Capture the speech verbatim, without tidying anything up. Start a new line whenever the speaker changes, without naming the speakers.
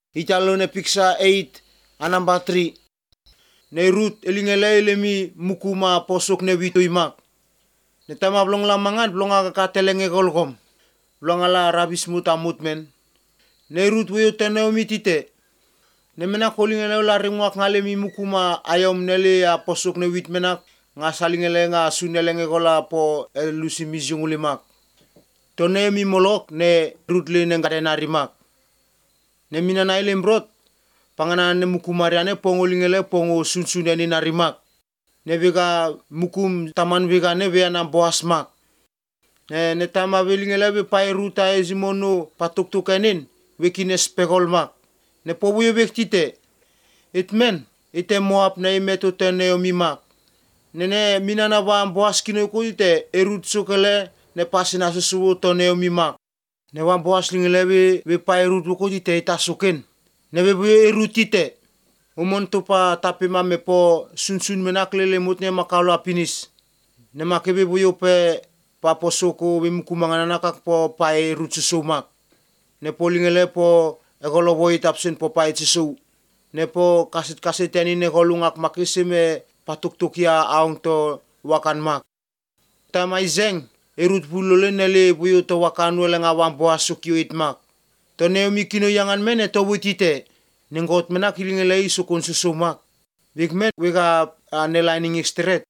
Italo ne Picture eight and number three. Ne Ruth elingele lemi mukuma posok ne wito imak. Ne tama blong lamangan blong aga katelenge golgom. Blong ala rabis muta mutmen. Ne Ruth weo teneo mitite. Ne mena kolingele la ringwak ngale mi mukuma ayom nele ya posok ne wit menak nga salingele nga sunelenge gola po elusi mizungulimak. Tone mi molok ne Ruth le ne ngadena rimak. Ne minana ilembrot pangana ne mukumariane pongolingele pongo sunsuneni narimak. Ne vega mukum taman vega ne vea na boasmak. Ne ne tama velingele ve pai ruta ezimono patuktukenin vekine spegolmak. Ne pobuye vektite. Itmen ite moap na imeto teneo mimak. Ne ne minana va boas kino kuite erut sukele ne pasina susuwo toneo mimak. Ne va boas lingele ve ve pai rut kuite itasuken. Ne ve buye erutite. Umon tupa tapi mame po sunsun menak lele mutne makalo apinis. Ne makebe buyo pe pa posoko ve mukumangana nakak po pai rut susumak. Ne polingele po egolo boy tapsen po pai susu. Ne po kasit kasit yani ne golungak makisime patuktukia aung to wakan mak. Tama izeng erut bulole nele buyo to wakanu lenga wambo asukyo itmak. To neomi kino yangan mene to witite. Nengot menak hilingele isukun susumak. Big man wega uh, nelining extret.